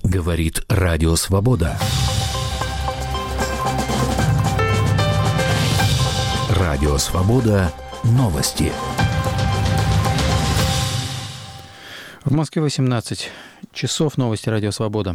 Говорит Радио Свобода. Радио Свобода. Новости. В Москве 18 часов. Новости Радио Свобода.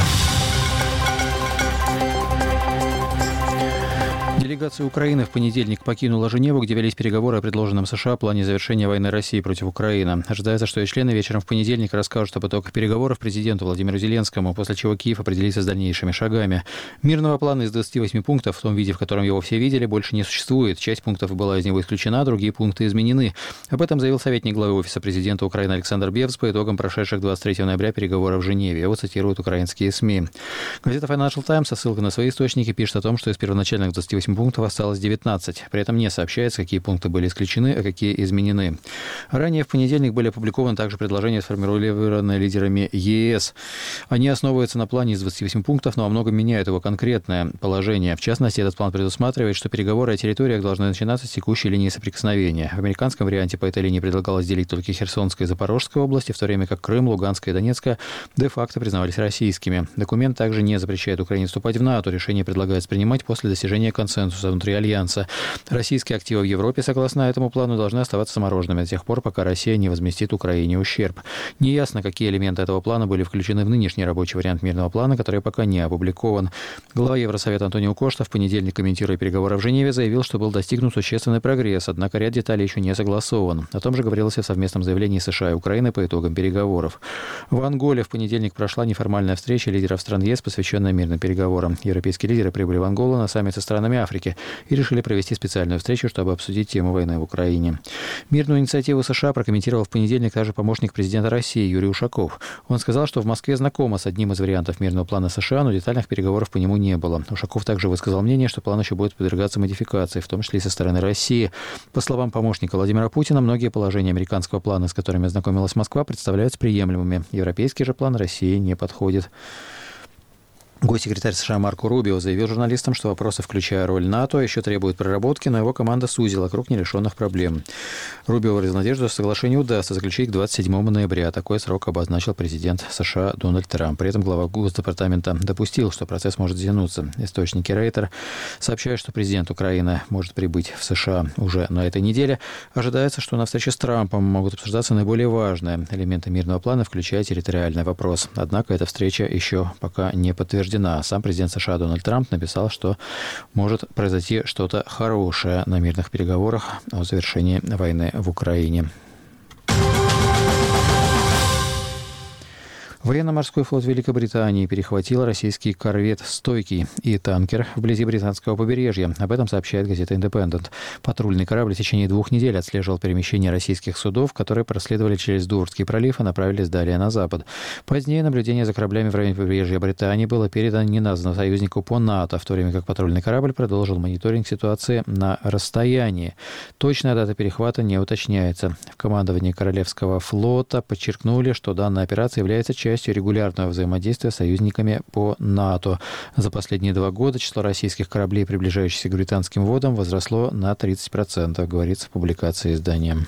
Делегация Украины в понедельник покинула Женеву, где велись переговоры о предложенном США плане завершения войны России против Украины. Ожидается, что ее члены вечером в понедельник расскажут об итогах переговоров президенту Владимиру Зеленскому, после чего Киев определится с дальнейшими шагами. Мирного плана из 28 пунктов, в том виде, в котором его все видели, больше не существует. Часть пунктов была из него исключена, другие пункты изменены. Об этом заявил советник главы Офиса президента Украины Александр Бевс по итогам прошедших 23 ноября переговоров в Женеве. Его цитируют украинские СМИ. Газета Financial Times со ссылкой на свои источники пишет о том, что из первоначальных 28 пунктов осталось 19. При этом не сообщается, какие пункты были исключены, а какие изменены. Ранее в понедельник были опубликованы также предложения, сформулированные лидерами ЕС. Они основываются на плане из 28 пунктов, но во многом меняют его конкретное положение. В частности, этот план предусматривает, что переговоры о территориях должны начинаться с текущей линии соприкосновения. В американском варианте по этой линии предлагалось делить только Херсонская и Запорожская области, в то время как Крым, Луганская и Донецкая де-факто признавались российскими. Документ также не запрещает Украине вступать в НАТО. Решение предлагается принимать после достижения консенсуса внутри Альянса. Российские активы в Европе, согласно этому плану, должны оставаться замороженными до тех пор, пока Россия не возместит Украине ущерб. Неясно, какие элементы этого плана были включены в нынешний рабочий вариант мирного плана, который пока не опубликован. Глава Евросовета Антонио Кошта в понедельник, комментируя переговоры в Женеве, заявил, что был достигнут существенный прогресс, однако ряд деталей еще не согласован. О том же говорилось в совместном заявлении США и Украины по итогам переговоров. В Анголе в понедельник прошла неформальная встреча лидеров стран ЕС, посвященная мирным переговорам. Европейские лидеры прибыли в Анголу на саммит со странами Африки и решили провести специальную встречу, чтобы обсудить тему войны в Украине. Мирную инициативу США прокомментировал в понедельник также помощник президента России Юрий Ушаков. Он сказал, что в Москве знакома с одним из вариантов мирного плана США, но детальных переговоров по нему не было. Ушаков также высказал мнение, что план еще будет подвергаться модификации, в том числе и со стороны России. По словам помощника Владимира Путина, многие положения американского плана, с которыми ознакомилась Москва, представляются приемлемыми. Европейский же план России не подходит. Госсекретарь США Марко Рубио заявил журналистам, что вопросы, включая роль НАТО, еще требуют проработки, но его команда сузила круг нерешенных проблем. Рубио выразил надежду, что соглашение удастся заключить к 27 ноября. Такой срок обозначил президент США Дональд Трамп. При этом глава Госдепартамента допустил, что процесс может затянуться. Источники Рейтер сообщают, что президент Украины может прибыть в США уже на этой неделе. Ожидается, что на встрече с Трампом могут обсуждаться наиболее важные элементы мирного плана, включая территориальный вопрос. Однако эта встреча еще пока не подтверждена. Сам президент США Дональд Трамп написал, что может произойти что-то хорошее на мирных переговорах о завершении войны в Украине. Военно-морской флот Великобритании перехватил российский корвет «Стойкий» и танкер вблизи британского побережья. Об этом сообщает газета «Индепендент». Патрульный корабль в течение 2 недель отслеживал перемещение российских судов, которые проследовали через Дурский пролив и направились далее на запад. Позднее наблюдение за кораблями в районе побережья Британии было передано неназванному союзнику по НАТО, в то время как патрульный корабль продолжил мониторинг ситуации на расстоянии. Точная дата перехвата не уточняется. В командовании Королевского флота подчеркнули, что данная операция является частью регулярного взаимодействия с союзниками по НАТО. За последние 2 года число российских кораблей, приближающихся к британским водам, возросло на 30%, говорится в публикации издания.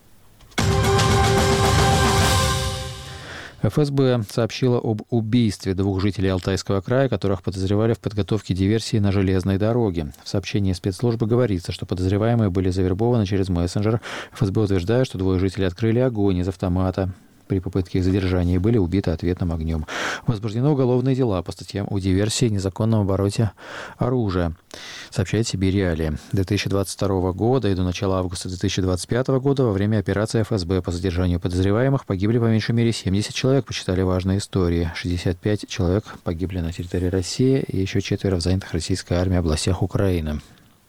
ФСБ сообщила об убийстве 2 жителей Алтайского края, которых подозревали в подготовке диверсии на железной дороге. В сообщении спецслужбы говорится, что подозреваемые были завербованы через мессенджер. ФСБ утверждает, что 2 жителей открыли огонь из автомата при попытке их задержания и были убиты ответным огнем. Возбуждены уголовные дела по статьям о диверсии и незаконном обороте оружия, сообщает Сибирь Реалии. 2022 года и до начала августа 2025 года во время операции ФСБ по задержанию подозреваемых погибли по меньшей мере 70 человек, почитали важные истории. 65 человек погибли на территории России и еще 4 в занятых российской армией областях Украины.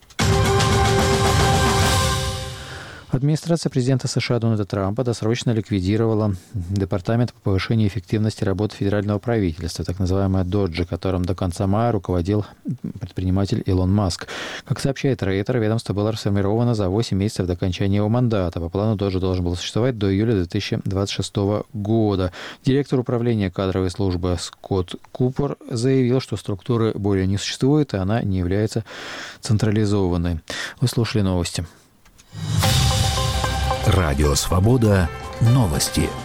Администрация президента США Дональда Трампа досрочно ликвидировала Департамент по повышению эффективности работы федерального правительства, так называемое ДОДЖи, которым до конца мая руководил предприниматель Илон Маск. Как сообщает Рейтер, ведомство было расформировано за 8 месяцев до окончания его мандата. По плану ДОДЖи должен был существовать до июля 2026 года. Директор управления кадровой службы Скотт Купер заявил, что структуры более не существует, и она не является централизованной. Вы слушали новости. Радио Свобода. Новости.